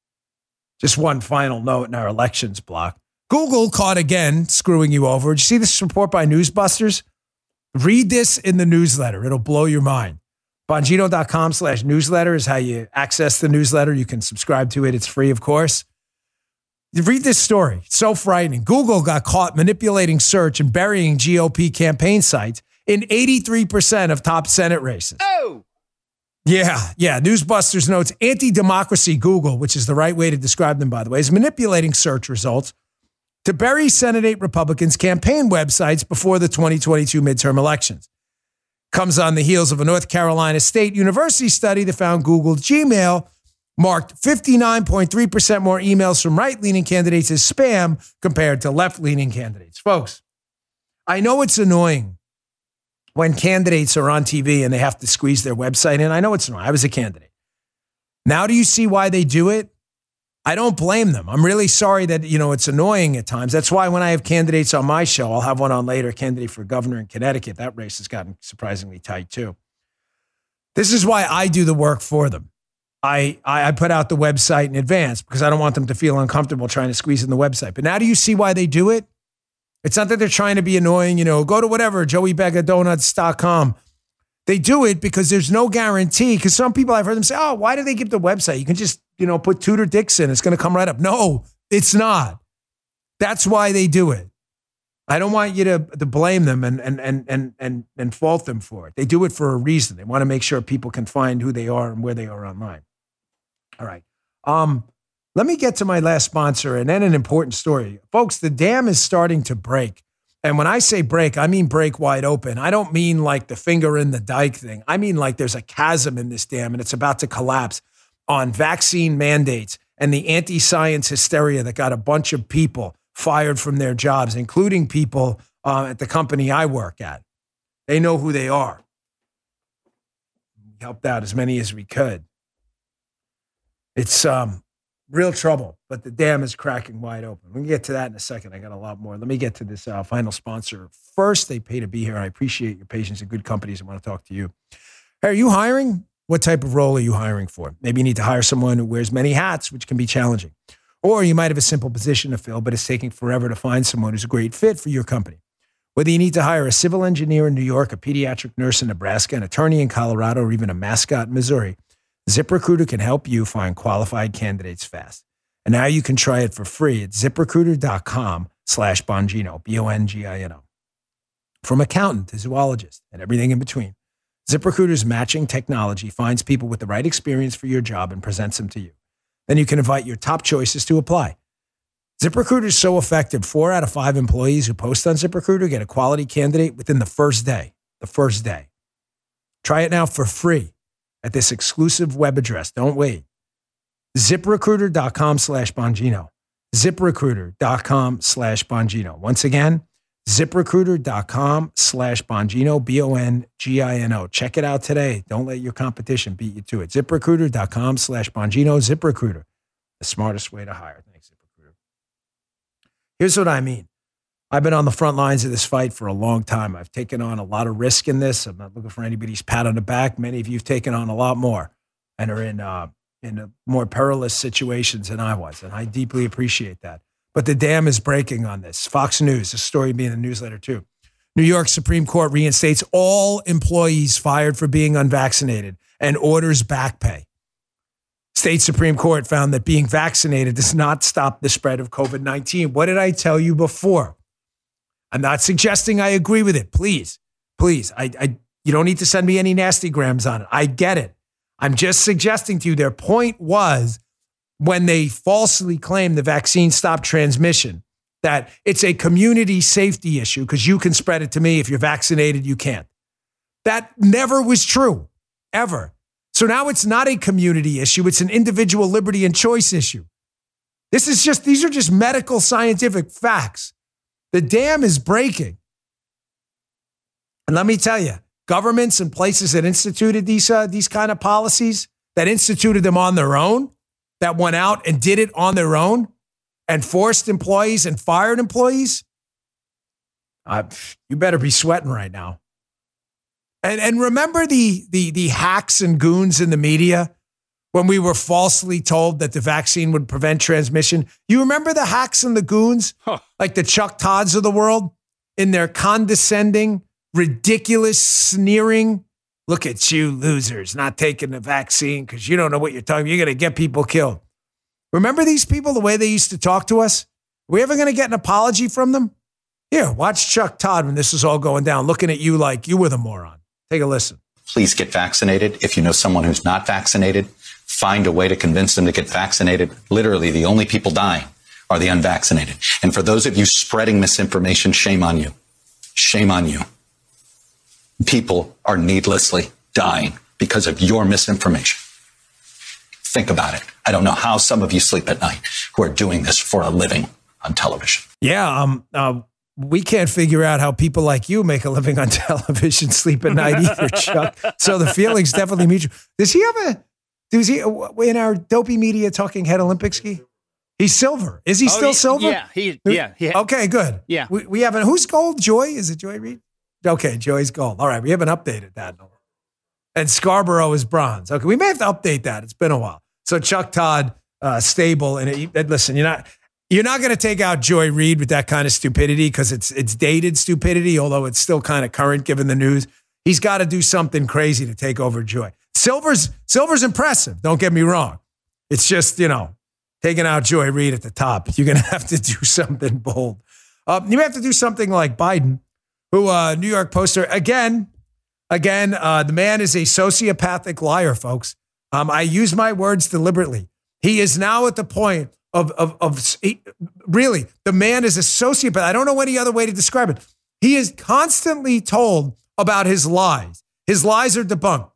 B: Just one final note in our elections block. Google caught again screwing you over. Did you see this report by Newsbusters? Read this in the newsletter. It'll blow your mind. Bongino.com slash newsletter is how you access the newsletter. You can subscribe to it. It's free, of course. You read this story. It's so frightening. Google got caught manipulating search and burying G O P campaign sites in eighty-three percent of top Senate races.
C: Oh!
B: Yeah, yeah. Newsbusters notes anti-democracy Google, which is the right way to describe them, by the way, is manipulating search results to bury Senate Republicans' campaign websites before the twenty twenty-two midterm elections. Comes on the heels of a North Carolina State University study that found Google Gmail marked fifty-nine point three percent more emails from right-leaning candidates as spam compared to left-leaning candidates. Folks, I know it's annoying when candidates are on T V and they have to squeeze their website in. I know it's annoying. I was a candidate. Now do you see why they do it? I don't blame them. I'm really sorry that, you know, it's annoying at times. That's why when I have candidates on my show, I'll have one on later, candidate for governor in Connecticut. That race has gotten surprisingly tight too. This is why I do the work for them. I, I, I put out the website in advance because I don't want them to feel uncomfortable trying to squeeze in the website. But now do you see why they do it? It's not that they're trying to be annoying, you know, go to whatever, joey bega donuts dot com. They do it because there's no guarantee. Because some people, I've heard them say, oh, why do they give the website? You can just, you know, put Tudor Dixon. It's going to come right up. No, it's not. That's why they do it. I don't want you to, to blame them and, and, and, and, and, and fault them for it. They do it for a reason. They want to make sure people can find who they are and where they are online. All right. Um, let me get to my last sponsor and then an important story. Folks, the dam is starting to break. And when I say break, I mean break wide open. I don't mean like the finger in the dike thing. I mean like there's a chasm in this dam and it's about to collapse on vaccine mandates and the anti-science hysteria that got a bunch of people fired from their jobs, including people uh, at the company I work at. They know who they are. We helped out as many as we could. It's um, real trouble, but the dam is cracking wide open. We can get to that in a second. I got a lot more. Let me get to this uh, final sponsor. First, they pay to be here. I appreciate your patience and good companies. I want to talk to you. Hey, are you hiring? What type of role are you hiring for? Maybe you need to hire someone who wears many hats, which can be challenging. Or you might have a simple position to fill, but it's taking forever to find someone who's a great fit for your company. Whether you need to hire a civil engineer in New York, a pediatric nurse in Nebraska, an attorney in Colorado, or even a mascot in Missouri, ZipRecruiter can help you find qualified candidates fast. And now you can try it for free at ZipRecruiter.com slash Bongino, B O N G I N O. From accountant to zoologist and everything in between, ZipRecruiter's matching technology finds people with the right experience for your job and presents them to you. Then you can invite your top choices to apply. ZipRecruiter is so effective, four out of five employees who post on ZipRecruiter get a quality candidate within the first day. The first day. Try it now for free at this exclusive web address. Don't wait. ZipRecruiter.com slash Bongino. ZipRecruiter.com slash Bongino. Once again, ZipRecruiter.com slash Bongino, B O N G I N O. Check it out today. Don't let your competition beat you to it. ZipRecruiter.com slash Bongino. ZipRecruiter, the smartest way to hire. Thanks, ZipRecruiter. Here's what I mean. I've been on the front lines of this fight for a long time. I've taken on a lot of risk in this. I'm not looking for anybody's pat on the back. Many of you have taken on a lot more and are in uh, in a more perilous situations than I was, and I deeply appreciate that. But the dam is breaking on this. Fox News, a story being in the newsletter too. New York Supreme Court reinstates all employees fired for being unvaccinated and orders back pay. State Supreme Court found that being vaccinated does not stop the spread of COVID nineteen. What did I tell you before? I'm not suggesting I agree with it. Please, please. I, I, you don't need to send me any nasty grams on it. I get it. I'm just suggesting to you their point was when they falsely claim the vaccine stopped transmission, that it's a community safety issue because you can spread it to me. If you're vaccinated, you can't. That never was true, ever. So now it's not a community issue. It's an individual liberty and choice issue. This is just, these are just medical scientific facts. The dam is breaking. And let me tell you, governments and places that instituted these, uh, these kind of policies, that instituted them on their own, that went out and did it on their own and forced employees and fired employees, uh, you better be sweating right now. And, and remember the, the, the hacks and goons in the media when we were falsely told that the vaccine would prevent transmission? You remember the hacks and the goons, huh. like the Chuck Todds of the world, in their condescending, ridiculous, sneering, look at you losers not taking the vaccine because you don't know what you're talking about. You're going to get people killed. Remember these people, the way they used to talk to us? Are we ever going to get an apology from them? Here, watch Chuck Todd when this is all going down, looking at you like you were the moron. Take a listen.
A: Please get vaccinated. If you know someone who's not vaccinated, find a way to convince them to get vaccinated. Literally, the only people dying are the unvaccinated. And for those of you spreading misinformation, shame on you. Shame on you. People are needlessly dying because of your misinformation. Think about it. I don't know how some of you sleep at night who are doing this for a living on television.
B: Yeah, um, uh, we can't figure out how people like you make a living on television, sleep at night either, Chuck. So the feeling's definitely mutual. Does he have a, does he, in our dopey media talking head Olympic ski? He's silver. Is he
C: oh,
B: still
C: he,
B: silver?
C: Yeah, he, yeah, yeah.
B: Okay, good.
C: Yeah.
B: We, we haven't, who's gold? Joy? Is it Joy Reid? Okay, Joy's gold. All right, we haven't updated that. And Scarborough is bronze. Okay, we may have to update that. It's been a while. So Chuck Todd, uh, stable. And it, listen, you're not you're not going to take out Joy Reid with that kind of stupidity because it's it's dated stupidity, although it's still kind of current given the news. He's got to do something crazy to take over Joy. Silver's Silver's impressive. Don't get me wrong. It's just, you know, taking out Joy Reid at the top. You're going to have to do something bold. Uh, you may have to do something like Biden, who uh, New York Poster again. Again, uh, the man is a sociopathic liar, folks. Um, I use my words deliberately. He is now at the point of, of, of he, really, the man is a sociopath. I don't know any other way to describe it. He is constantly told about his lies. His lies are debunked.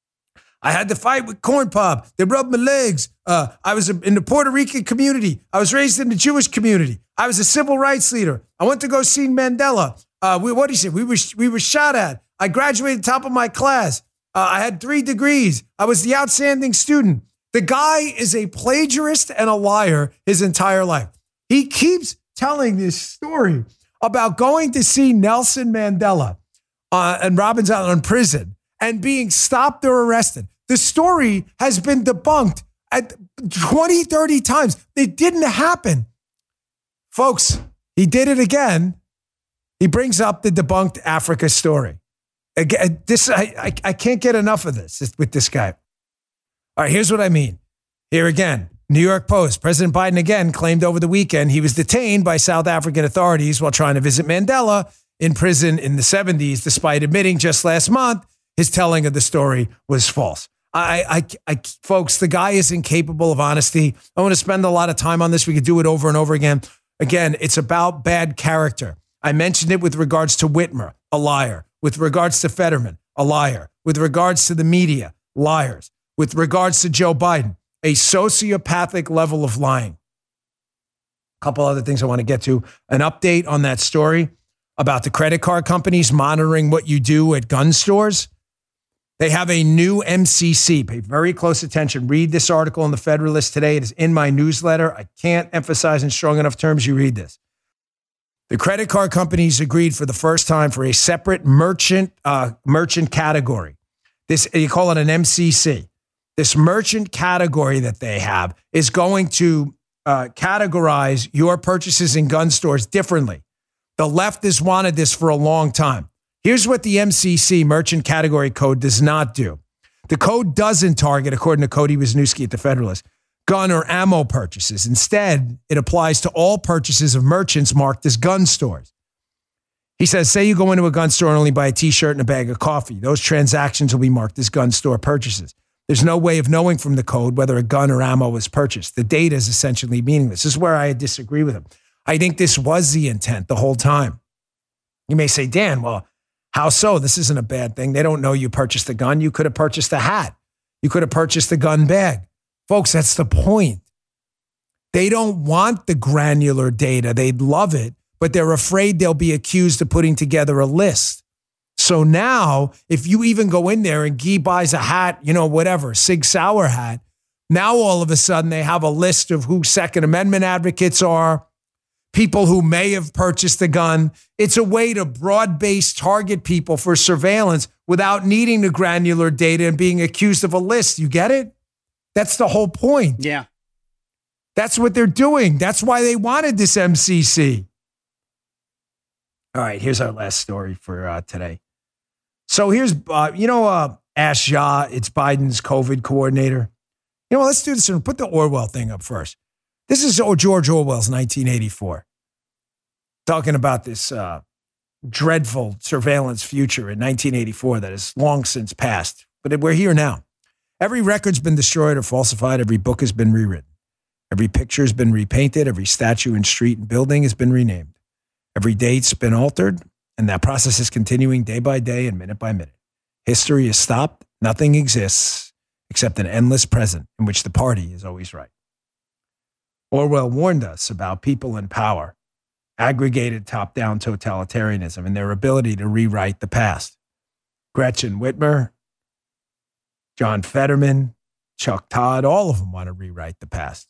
B: I had to fight with Corn Pop. They rubbed my legs. Uh, I was in the Puerto Rican community. I was raised in the Jewish community. I was a civil rights leader. I went to go see Mandela. Uh, we, what do you say? We were, we were shot at. I graduated top of my class. Uh, I had three degrees. I was the outstanding student. The guy is a plagiarist and a liar his entire life. He keeps telling this story about going to see Nelson Mandela uh, and Robben Island in prison and being stopped or arrested. The story has been debunked at twenty, thirty times. It didn't happen. Folks, he did it again. He brings up the debunked Africa story. Again, this I, I I can't get enough of this with this guy. All right, here's what I mean. Here again, New York Post, President Biden again claimed over the weekend he was detained by South African authorities while trying to visit Mandela in prison in the seventies, despite admitting just last month his telling of the story was false. I, I, I, folks, the guy is incapable of honesty. I want to spend a lot of time on this. We could do it over and over again. Again, it's about bad character. I mentioned it with regards to Whitmer, a liar. With regards to Fetterman, a liar. With regards to the media, liars. With regards to Joe Biden, a sociopathic level of lying. A couple other things I want to get to. An update on that story about the credit card companies monitoring what you do at gun stores. They have a new M C C. Pay very close attention. Read this article in the Federalist today. It is in my newsletter. I can't emphasize in strong enough terms you read this. The credit card companies agreed for the first time for a separate merchant uh, merchant category. This, you call it an M C C. This merchant category that they have is going to uh, categorize your purchases in gun stores differently. The left has wanted this for a long time. Here's what the M C C, Merchant Category Code, does not do. The code doesn't target, according to Cody Wisniewski at the Federalist, gun or ammo purchases. Instead, it applies to all purchases of merchants marked as gun stores. He says, say you go into a gun store and only buy a T-shirt and a bag of coffee. Those transactions will be marked as gun store purchases. There's no way of knowing from the code whether a gun or ammo was purchased. The data is essentially meaningless. This is where I disagree with him. I think this was the intent the whole time. You may say, Dan, well, how so? This isn't a bad thing. They don't know you purchased a gun. You could have purchased a hat. You could have purchased a gun bag. Folks, that's the point. They don't want the granular data. They'd love it, but they're afraid they'll be accused of putting together a list. So now, if you even go in there and Guy buys a hat, you know, whatever, Sig Sauer hat, now all of a sudden they have a list of who Second Amendment advocates are, people who may have purchased a gun. It's a way to broad-based target people for surveillance without needing the granular data and being accused of a list. You get it? That's the whole point.
C: Yeah.
B: That's what they're doing. That's why they wanted this M C C. All right, here's our last story for uh, today. So here's, uh, you know, uh, Ash Yah, it's Biden's COVID coordinator. You know, let's do this and put the Orwell thing up first. This is George Orwell's nineteen eighty-four. Talking about this uh, dreadful surveillance future in nineteen eighty-four that has long since passed. But we're here now. Every record's been destroyed or falsified. Every book has been rewritten. Every picture has been repainted. Every statue and street and building has been renamed. Every date's been altered. And that process is continuing day by day and minute by minute. History is stopped. Nothing exists except an endless present in which the party is always right. Orwell warned us about people in power, aggregated top-down totalitarianism, and their ability to rewrite the past. Gretchen Whitmer, John Fetterman, Chuck Todd, all of them want to rewrite the past.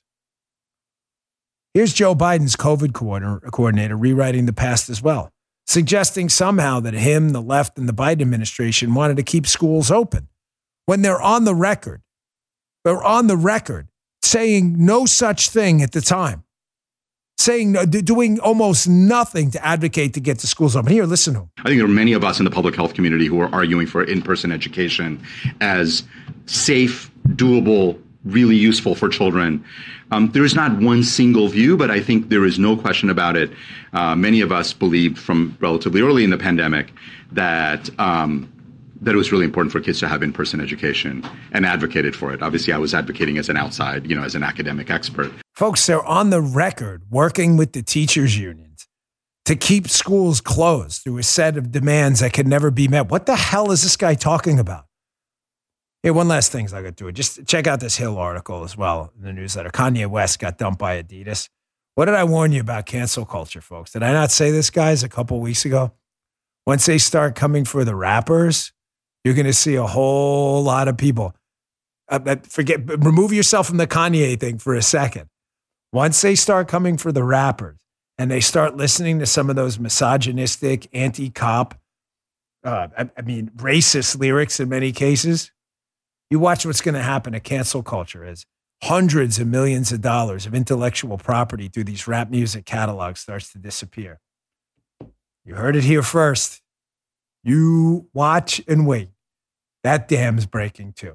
B: Here's Joe Biden's COVID coordinator rewriting the past as well, suggesting somehow that him, the left, and the Biden administration wanted to keep schools open when they're on the record. They're on the record saying no such thing at the time, saying, doing almost nothing to advocate to get the schools open. Here, listen to him.
D: I think there are many of us in the public health community who are arguing for in-person education as safe, doable, really useful for children. Um, there is not one single view, but I think there is no question about it. Uh, many of us believed from relatively early in the pandemic that um, that it was really important for kids to have in-person education and advocated for it. Obviously, I was advocating as an outside, you know, as an academic expert.
B: Folks, they're on the record working with the teachers' unions to keep schools closed through a set of demands that can never be met. What the hell is this guy talking about? Here, one last thing as I get to it. Just check out this Hill article as well in the newsletter. Kanye West got dumped by Adidas. What did I warn you about cancel culture, folks? Did I not say this, guys, a couple weeks ago? Once they start coming for the rappers, you're going to see a whole lot of people. Uh, forget, remove yourself from the Kanye thing for a second. Once they start coming for the rappers and they start listening to some of those misogynistic, anti-cop, uh, I, I mean, racist lyrics in many cases, you watch what's going to happen to cancel culture as hundreds of millions of dollars of intellectual property through these rap music catalogs starts to disappear. You heard it here first. You watch and wait. That dam's breaking too.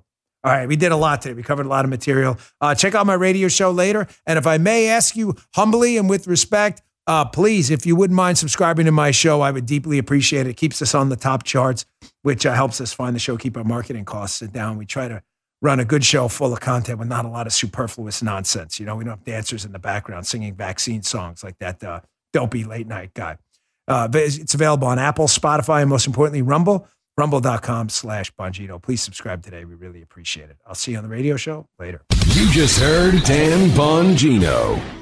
B: All right, we did a lot today. We covered a lot of material. Uh, check out my radio show later. And if I may ask you humbly and with respect, uh, please, if you wouldn't mind subscribing to my show, I would deeply appreciate it. It keeps us on the top charts, which uh, helps us find the show, keep our marketing costs down. We try to run a good show full of content with not a lot of superfluous nonsense. You know, we don't have dancers in the background singing vaccine songs like that uh, dopey late night guy. Uh, it's available on Apple, Spotify, and most importantly, Rumble. Rumble.com slash Bongino. Please subscribe today. We really appreciate it. I'll see you on the radio show later.
E: You just heard Dan Bongino.